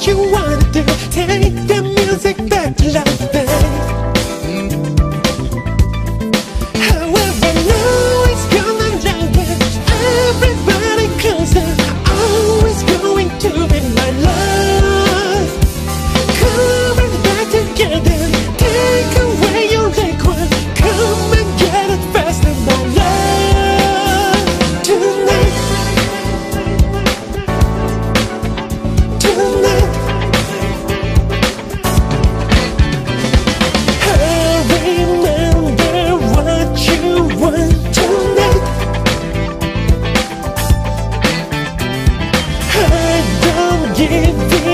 what you wanna do. Take the music back to life, babe. However, now it's gonna love it. Everybody closer. Always going to be my love. Coming back together. Take away your liquid. Come and get it faster, my love. Tonight. Tonight. I remember what you want tonight. I don't give